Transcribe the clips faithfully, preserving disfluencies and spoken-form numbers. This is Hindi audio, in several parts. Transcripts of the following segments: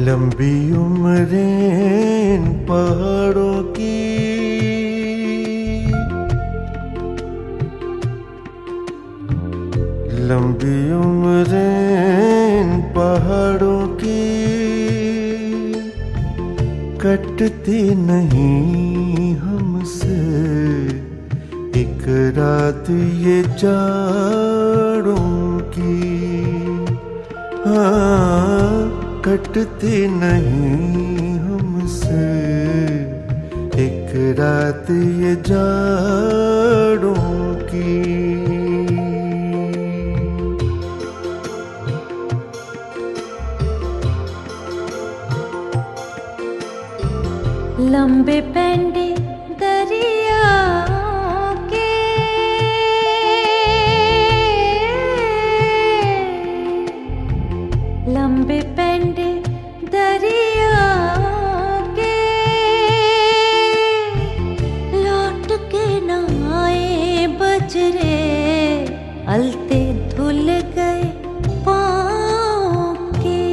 लंबी उम्रें इन पहाड़ों की, लंबी उम्रें इन पहाड़ों की, कटती नहीं हमसे एक रात ये जाड़ों की। हाँ, कटती नहीं हमसे एक रात ये जाड़ों की। लंबे पैंडे दरिया के, लंबे पैंडे दरिया के, लौट के न आए बजरे, अलते धुल गए पाँव के।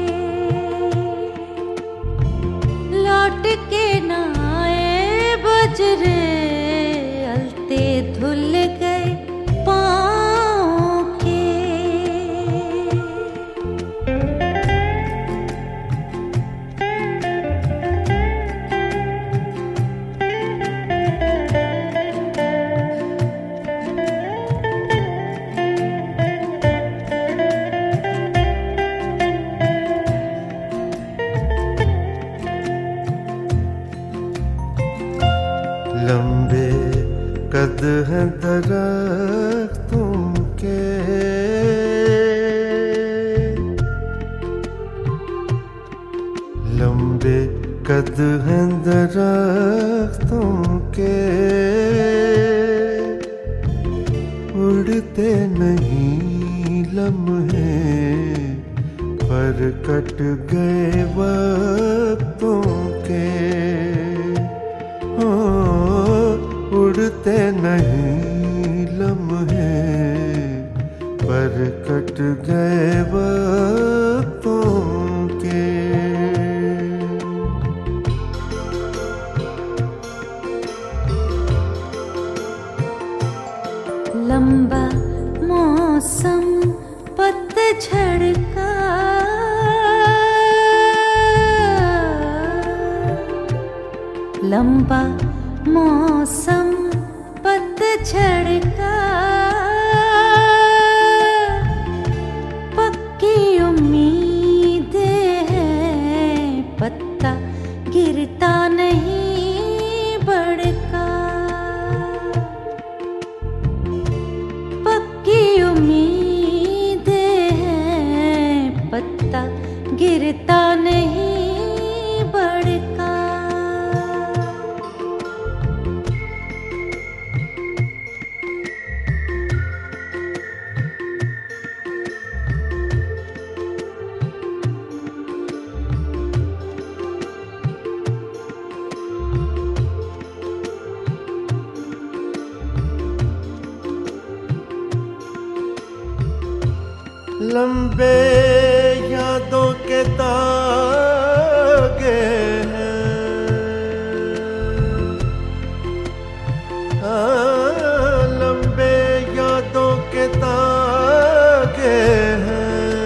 लौट के न आए बजरे, अलते धुल गए पाँव के। लंबे कद हैं दरख्तों के, लंबे कद हैं दरख्तों के, उड़ते नहीं लम्हे पर कट गए वक्तों के। उड़ते नहीं लम्हे पर कट गए वक्तों के। लंबा मौसम पतझड़ का, लंबा मौसम पतझड़ का, पक्की उम्मीदें हैं, पत्ता गिरता नहीं बड़का। पक्की उम्मीदें हैं, पत्ता गिरता नहीं बड़का। लंबे यादों के तागे हैं, हाँ, लंबे यादों के तागे हैं।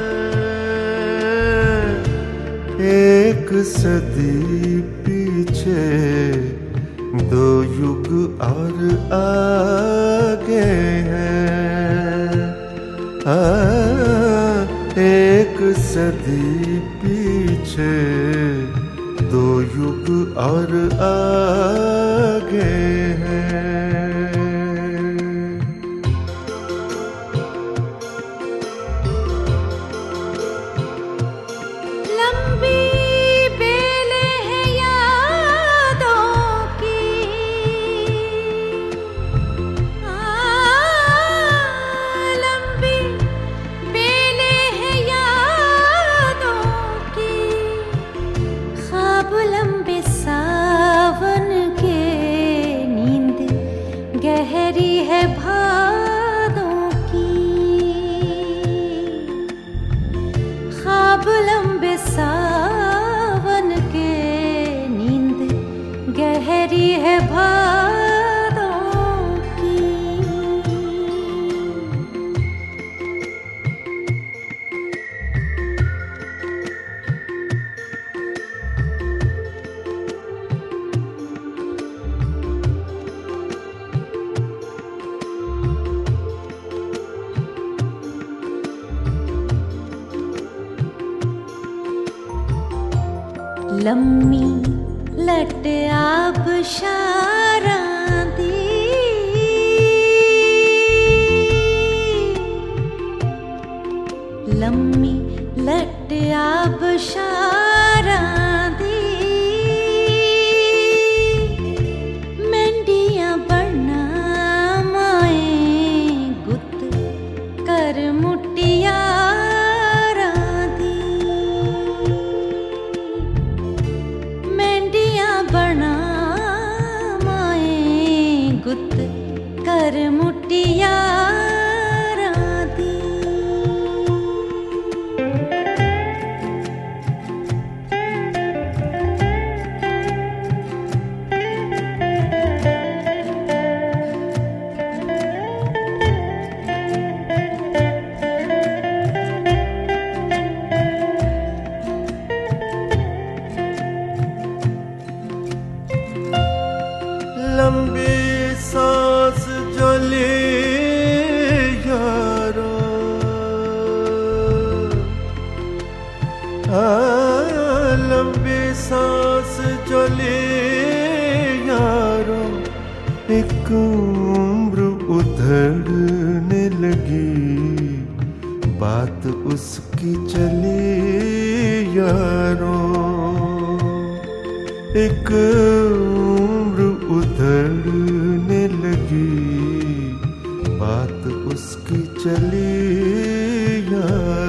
एक सदी पीछे दो युग और आगे हैं। एक सदी पीछे दो युग और आगे हैं। लंबी बेले हैं यादों की, लंबी बेले हैं यादों की, ख्वाब लंबे सावन के लम्मी लट आबशारां दी लम्मी लट आबशारां दी मैंडियां बनना माए गुत कर मुटियारां दी मैंडियां बना माए गुत कर मुटियारां दी लंबी सांस जो ली यारो हाँ लंबी सांस जो ली यारो एक उम्र उधड़ने लगी बात उसकी चली यारो एक उम्र उधड़ने लगी बात उसकी चली यार